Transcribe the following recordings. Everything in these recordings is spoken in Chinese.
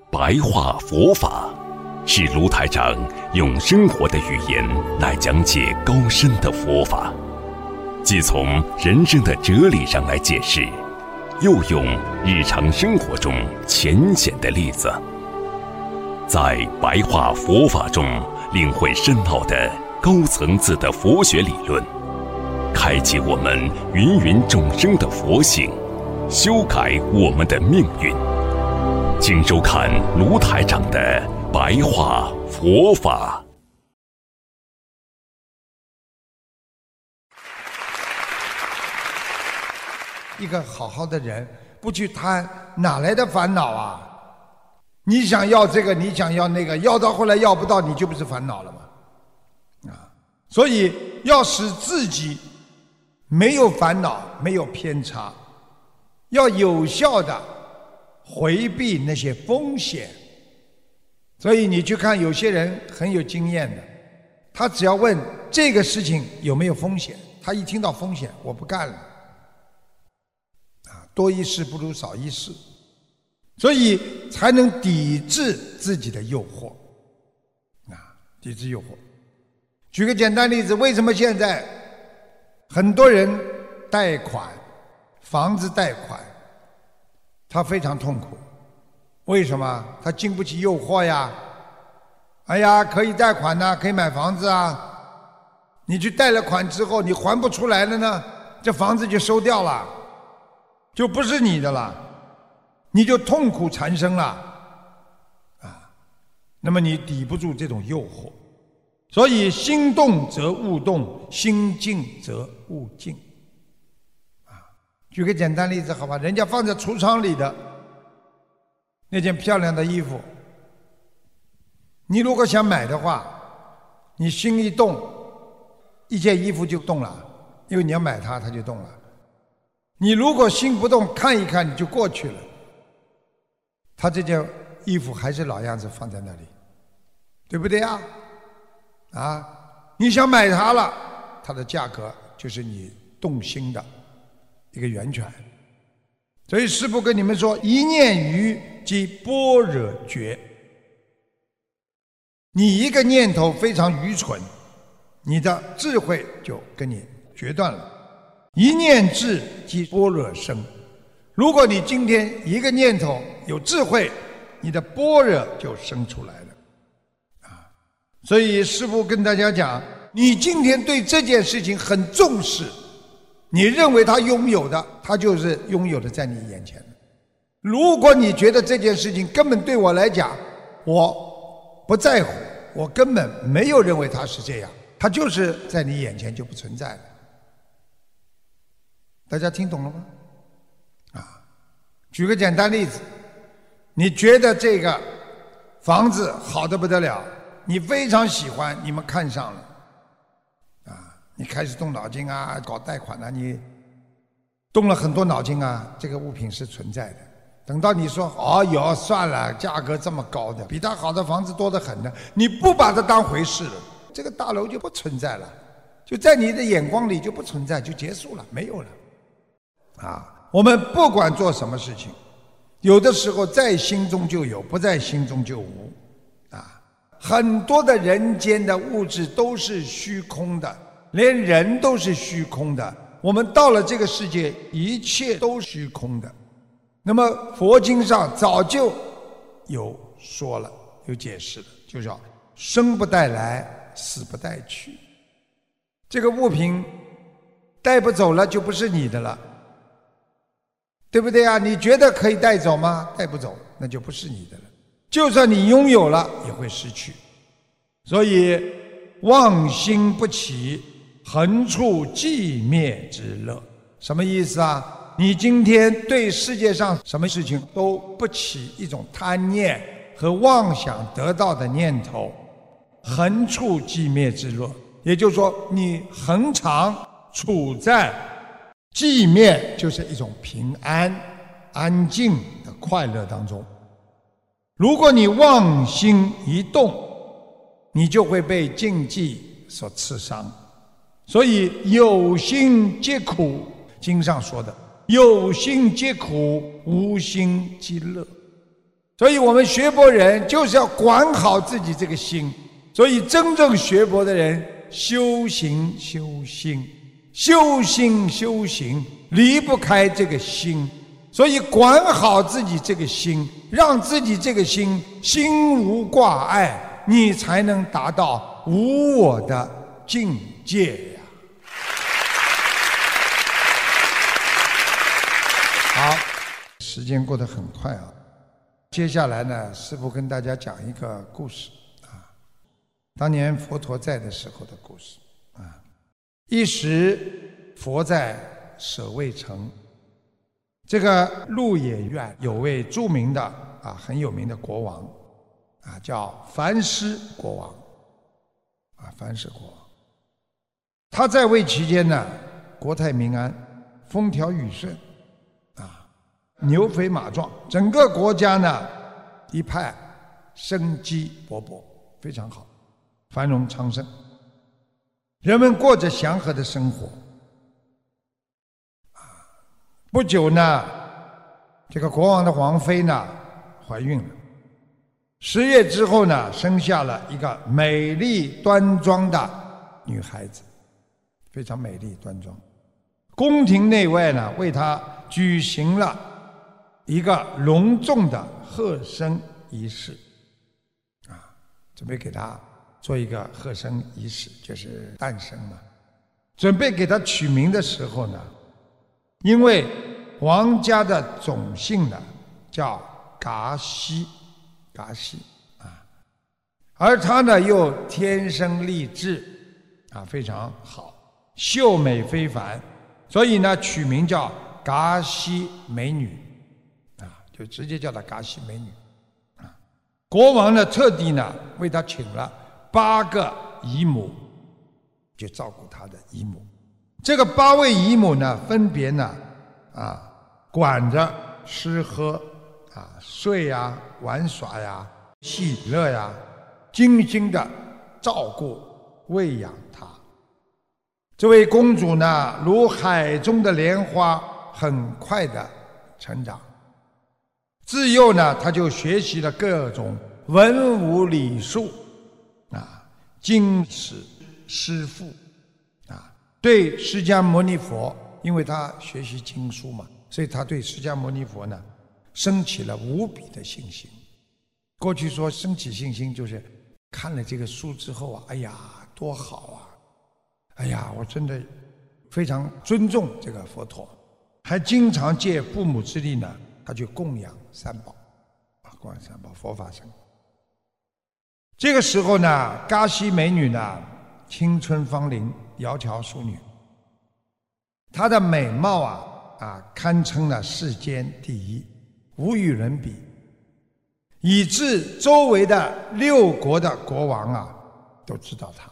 白话佛法，是卢台长用生活的语言来讲解高深的佛法，既从人生的哲理上来解释，又用日常生活中浅显的例子，在白话佛法中领会深奥的高层次的佛学理论，开启我们芸芸众生的佛性，修改我们的命运。请收看卢台长的白话佛法。 一个好好的人不去贪，哪来的烦恼啊？你想要这个，你想要那个，要到后来要不到，你就不是烦恼了吗？所以要使自己没有烦恼，没有偏差，要有效的回避那些风险。所以你去看有些人很有经验的，他只要问这个事情有没有风险，他一听到风险，我不干了。多一事不如少一事，所以才能抵制自己的诱惑。抵制诱惑。举个简单例子，为什么现在很多人贷款，房子贷款，他非常痛苦？为什么？他经不起诱惑呀。哎呀，可以贷款呐，可以买房子啊。你去贷了款之后，你还不出来了呢，这房子就收掉了，就不是你的了，你就痛苦缠身了。那么你抵不住这种诱惑，所以心动则物动，心静则物静。举个简单例子好吧，人家放在橱窗里的那件漂亮的衣服，你如果想买的话，你心一动，一件衣服就动了，因为你要买它，它就动了。你如果心不动，看一看你就过去了，它这件衣服还是老样子放在那里，对不对啊？你想买它了，它的价格就是你动心的一个源泉。所以师父跟你们说，一念愚即般若觉。你一个念头非常愚蠢，你的智慧就跟你决断了。一念智即般若生。如果你今天一个念头有智慧，你的般若就生出来了。所以师父跟大家讲，你今天对这件事情很重视，你认为他拥有的，他就是拥有的在你眼前的。如果你觉得这件事情根本对我来讲我不在乎，我根本没有认为它是这样，它就是在你眼前就不存在了。大家听懂了吗？举个简单例子，你觉得这个房子好得不得了，你非常喜欢，你们看上了，你开始动脑筋啊，搞贷款啊，你动了很多脑筋啊，这个物品是存在的。等到你说算了，价格这么高的，比它好的房子多得很的，你不把它当回事了，这个大楼就不存在了，就在你的眼光里就不存在，就结束了，没有了。我们不管做什么事情，有的时候在心中就有，不在心中就无。很多的人间的物质都是虚空的，连人都是虚空的。我们到了这个世界，一切都虚空的。那么佛经上早就有说了，有解释了，就叫生不带来，死不带去。这个物品带不走了，就不是你的了，对不对啊？你觉得可以带走吗？带不走，那就不是你的了。就算你拥有了，也会失去。所以妄心不起，横处寂灭之乐。什么意思啊？你今天对世界上什么事情都不起一种贪念和妄想得到的念头，横处寂灭之乐，也就是说你恒常处在寂灭，就是一种平安安静的快乐当中。如果你妄心一动，你就会被禁忌所刺伤。所以有心皆苦，经上说的有心皆苦，无心即乐。 所以我们学佛人就是要管好自己这个心。所以真正学佛的人，修行修心，修心修行，离不开这个心。所以管好自己这个心，让自己这个心心无挂碍，你才能达到无我的境界呀。好，时间过得很快啊。接下来呢，师父跟大家讲一个故事啊，当年佛陀在的时候的故事啊。一时佛在舍卫城，这个鹿野苑有位著名的很有名的国王叫梵师国王梵师国王。他在位期间呢，国泰民安，风调雨顺牛肥马壮，整个国家呢一派生机勃勃，非常好，繁荣昌盛，人们过着祥和的生活。不久呢，这个国王的王妃呢怀孕了，10月之后呢，生下了一个美丽端庄的女孩子，非常美丽端庄。宫廷内外呢，为她举行了一个隆重的贺生仪式准备给她做一个贺生仪式，就是诞生嘛。准备给她取名的时候呢，因为王家的种姓呢叫噶希而她呢又天生丽质非常好，秀美非凡，所以呢取名叫噶希美女就直接叫她噶希美女国王呢特地呢为她请了8个姨母，就照顾她的姨母。这个8位姨母呢，分别呢管着吃喝睡呀、玩耍呀、喜乐呀，精心的照顾喂养她。这位公主呢，如海中的莲花，很快的成长。自幼呢，她就学习了各种文武礼术经史诗赋对释迦牟尼佛，因为他学习经书嘛，所以他对释迦牟尼佛呢升起了无比的信心。过去说升起信心，就是看了这个书之后哎呀多好哎呀我真的非常尊重这个佛陀，还经常借父母之力呢，他去供养三宝供养三宝佛法僧。这个时候呢，噶希美女呢青春芳龄，窈窕淑女，她的美貌堪称了世间第一，无与伦比，以致周围的6国的国王都知道她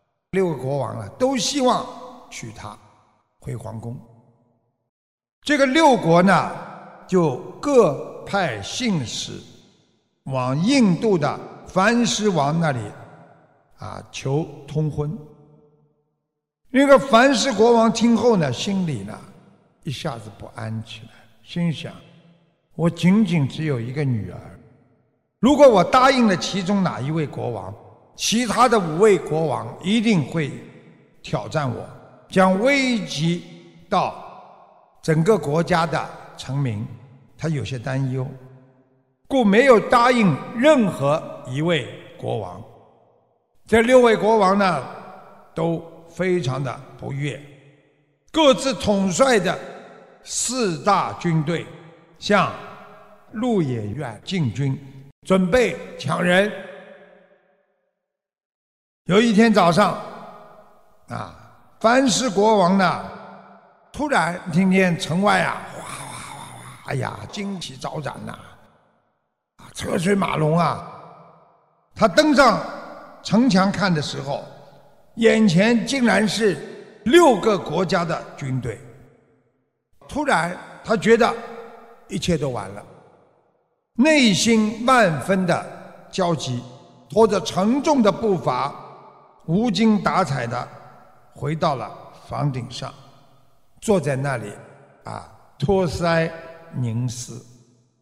，6个国王都希望娶她回皇宫。这个6国呢就各派信使往印度的梵师王那里求通婚。那个梵师国王听后呢，心里呢一下子不安起来，心想我仅仅只有一个女儿，如果我答应了其中哪一位国王，其他的5位国王一定会挑战我，将危及到整个国家的成名，他有些担忧，故没有答应任何一位国王。这6位国王呢都非常的不悦，各自统帅的4大军队向鹿野苑进军，准备抢人。有一天早上梵师国王呢突然听见城外哗哗哗哎呀旌旗招展车水马龙他登上城墙看的时候，眼前竟然是6个国家的军队。突然他觉得一切都完了，内心万分的焦急，拖着沉重的步伐，无精打采的回到了房顶上，坐在那里托腮凝思。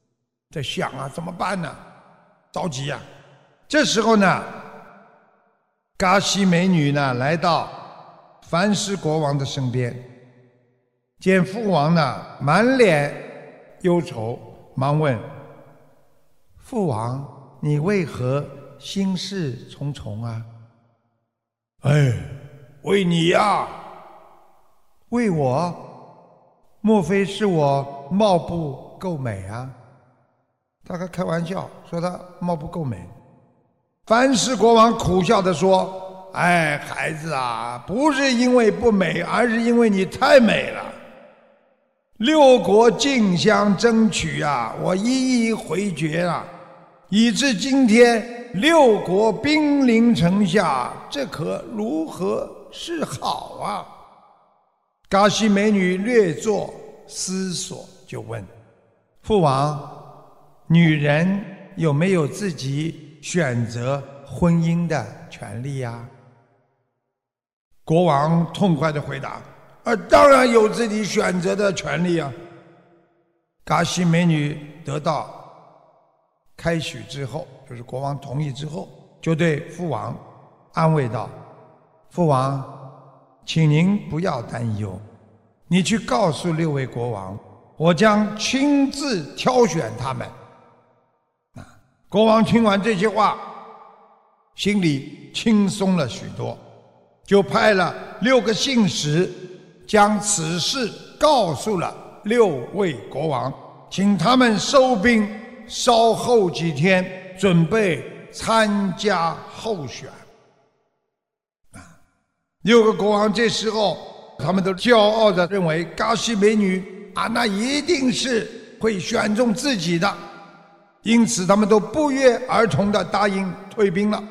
在想啊，怎么办呢？着急啊！这时候呢，嘎西美女呢来到梵师国王的身边，见父王呢满脸忧愁，忙问：父王，你为何心事重重啊？哎，为你呀。为我？莫非是我貌不够美啊？大概开玩笑说他貌不够美。梵师国王苦笑地说：哎，孩子啊，不是因为不美，而是因为你太美了。六国竞相争取啊，我一一回绝了，以致今天六国兵临城下，这可如何是好啊？嘎西美女略作思索，就问：父王，女人有没有自己选择婚姻的权利呀？国王痛快地回答：当然有自己选择的权利啊！嘎西美女得到开许之后，就是国王同意之后，就对父王安慰道：父王，请您不要担忧，你去告诉六位国王，我将亲自挑选他们。国王听完这些话，心里轻松了许多，就派了6个信使将此事告诉了6位国王，请他们收兵，稍后几天准备参加候选。6个国王这时候他们都骄傲地认为嘎西美女那一定是会选中自己的，因此他们都不约而同地答应退兵了。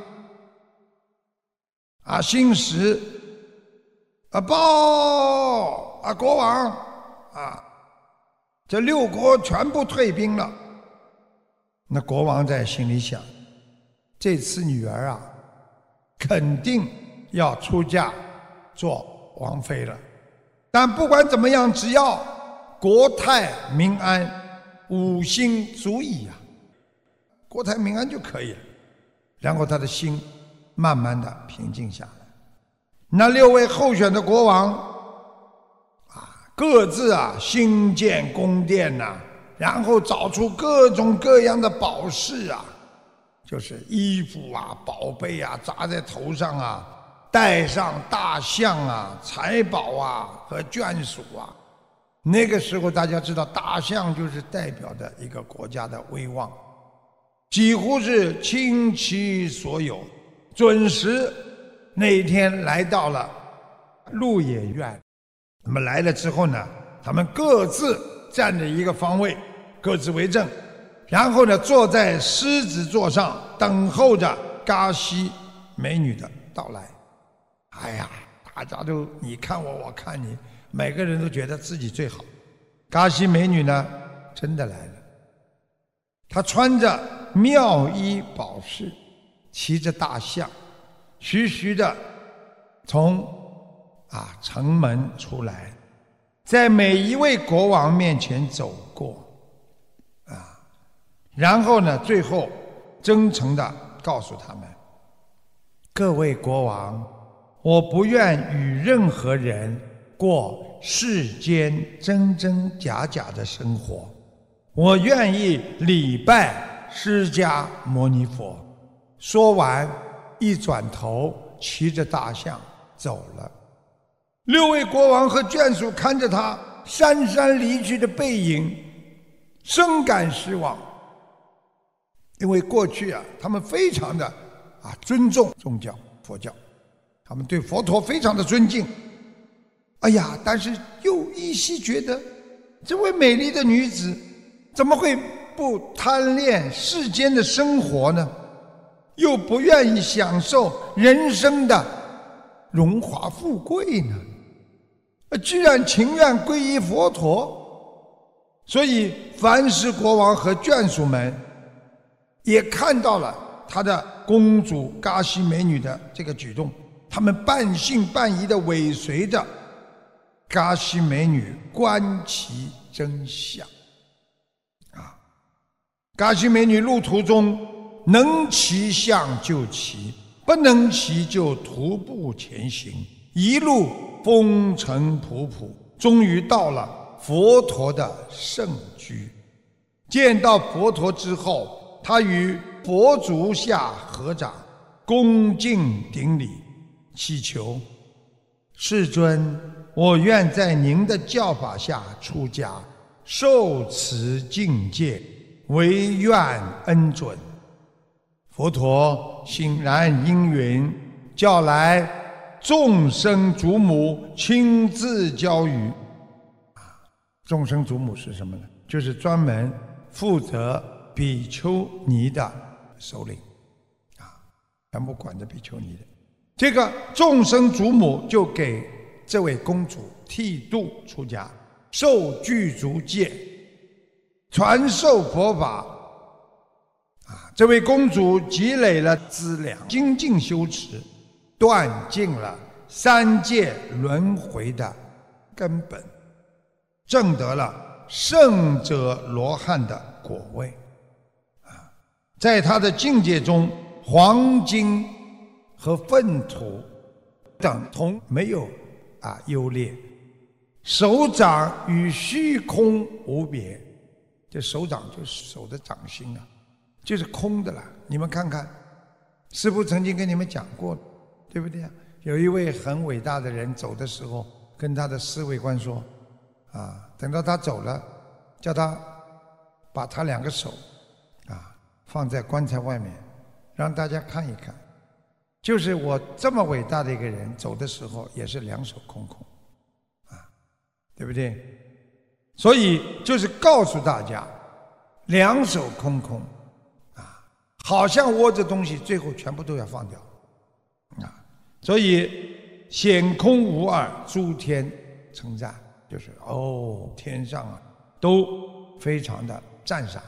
信使报国王这6国全部退兵了。那国王在心里想，这次女儿肯定要出嫁做王妃了，但不管怎么样，只要国泰民安，5星足矣国泰民安就可以了。然后他的心慢慢的平静下来。那6位候选的国王各自兴建宫殿然后找出各种各样的宝饰就是衣服宝贝扎在头上带上大象财宝和眷属那个时候大家知道，大象就是代表着一个国家的威望，几乎是倾其所有。准时那一天来到了鹿野苑。那么来了之后呢，他们各自站着一个方位，各自为政，然后呢坐在狮子座上，等候着嘎西美女的到来。大家都你看我，我看你，每个人都觉得自己最好。嘎西美女呢真的来了，她穿着妙衣宝饰，骑着大象，徐徐的从城门出来，在每一位国王面前走过然后呢最后真诚地告诉他们：各位国王，我不愿与任何人过世间真真假假的生活，我愿意礼拜释迦牟尼佛。说完一转头，骑着大象走了。6位国王和眷属看着他姗姗离去的背影，深感失望。因为过去他们非常的尊重宗教佛教，他们对佛陀非常的尊敬。但是又依稀觉得这位美丽的女子怎么会不贪恋世间的生活呢？又不愿意享受人生的荣华富贵呢？居然情愿皈依佛陀。所以梵师国王和眷属们也看到了他的公主嘎西美女的这个举动，他们半信半疑地尾随着嘎西美女观其真相嘎须美女路途中能骑象就骑，不能骑就徒步前行，一路风尘仆仆，终于到了佛陀的圣居。见到佛陀之后，他与佛足下合掌，恭敬顶礼，祈求世尊，我愿在您的教法下出家，受持境界，唯愿恩准。佛陀欣然应允，叫来众生祖母亲自教育。众生祖母是什么呢？就是专门负责比丘尼的首领全部管着比丘尼的。这个众生祖母就给这位公主剃度出家，受具足戒，传授佛法。这位公主积累了资粮，精进修持，断尽了三界轮回的根本，证得了圣者罗汉的果位。在他的境界中，黄金和粪土等同没有优劣，手掌与虚空无别。这手掌就是手的掌心就是空的了。你们看看，师父曾经跟你们讲过，对不对啊？有一位很伟大的人走的时候，跟他的侍卫官说等到他走了，叫他把他两个手放在棺材外面，让大家看一看，就是我这么伟大的一个人走的时候也是两手空空对不对？所以就是告诉大家，两手空空好像握着东西，最后全部都要放掉所以显空无二，诸天称赞，就是天上都非常的赞赏。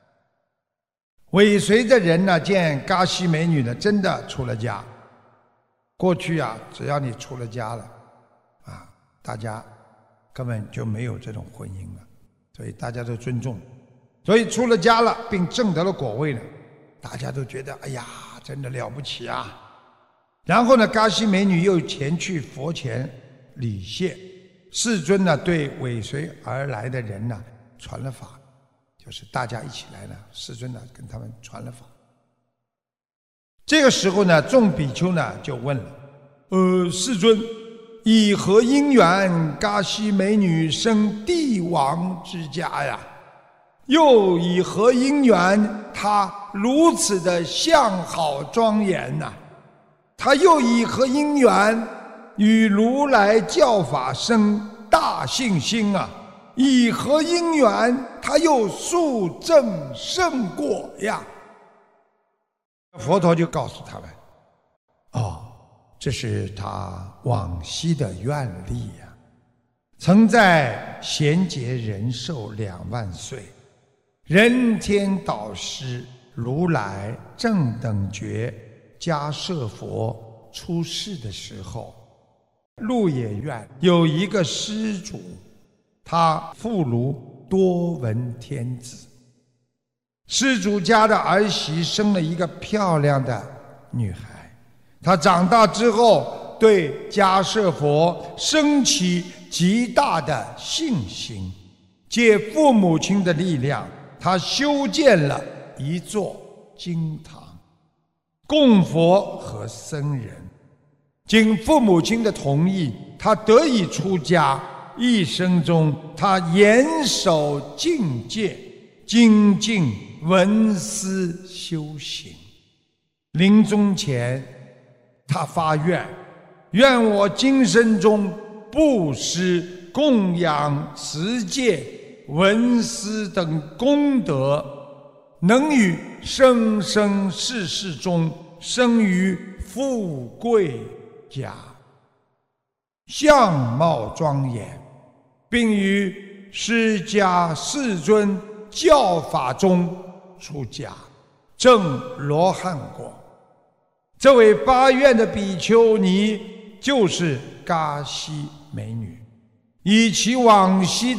尾随的人呢，见嘎须美女呢真的出了家。过去只要你出了家了大家根本就没有这种婚姻了，所以大家都尊重。所以出了家了并证得了果位了，大家都觉得哎呀真的了不起然后呢，嘎须美女又前去佛前礼谢，世尊呢对尾随而来的人呢传了法，就是大家一起来呢，世尊呢跟他们传了法。这个时候呢，众比丘呢就问了世尊，以何因缘嘎须美女生帝王之家呀？又以何因缘她如此的相好庄严呢？她又以何因缘与如来教法生大信心以何因缘她又速证圣果呀？佛陀就告诉他们这是他往昔的愿力曾在贤劫人寿2万岁，人天导师如来正等觉迦摄佛出世的时候，鹿野苑有一个施主，他妇孺多闻天子。施主家的儿媳生了一个漂亮的女孩，她长大之后对迦摄佛升起极大的信心，借父母亲的力量，她修建了一座经堂，供佛和僧人。经父母亲的同意，她得以出家。一生中，她严守境界，精进闻思修行。临终前，他发愿，愿我今生中布施、供养、持戒、闻思等功德，能于生生世世中生于富贵家，相貌庄严，并于释迦世尊教法中出家，证罗汉果。这位发愿的比丘尼就是嘎须美女，以其往昔的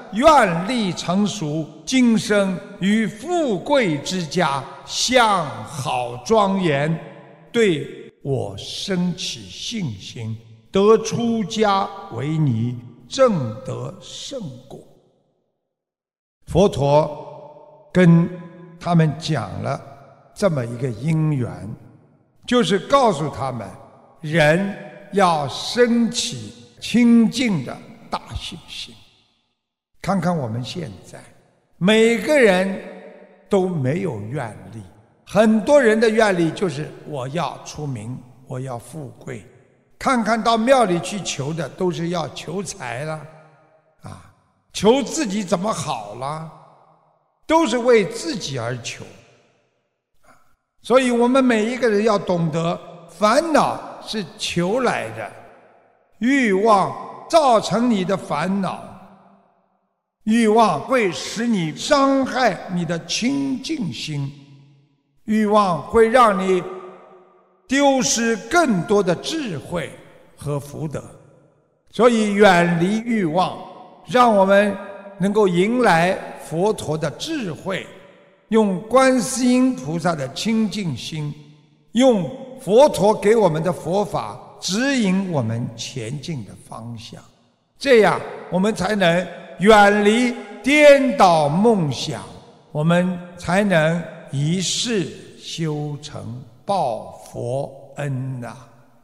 愿力成熟，今生与富贵之家相好庄严，对我生起信心，得出家为尼，正得圣果。佛陀跟他们讲了这么一个因缘，就是告诉他们，人要升起清净的大信心。看看我们现在，每个人都没有愿力，很多人的愿力就是我要出名，我要富贵。看看到庙里去求的，都是要求财了，求自己怎么好了，都是为自己而求。所以我们每一个人要懂得，烦恼是求来的，欲望造成你的烦恼，欲望会使你伤害你的清净心，欲望会让你丢失更多的智慧和福德。所以远离欲望，让我们能够迎来佛陀的智慧，用观世音菩萨的清净心，用佛陀给我们的佛法指引我们前进的方向，这样我们才能远离颠倒梦想，我们才能一世修成报佛恩啊。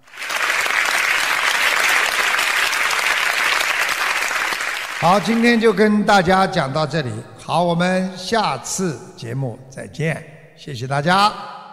好，今天就跟大家讲到这里。好，我们下次节目再见，谢谢大家。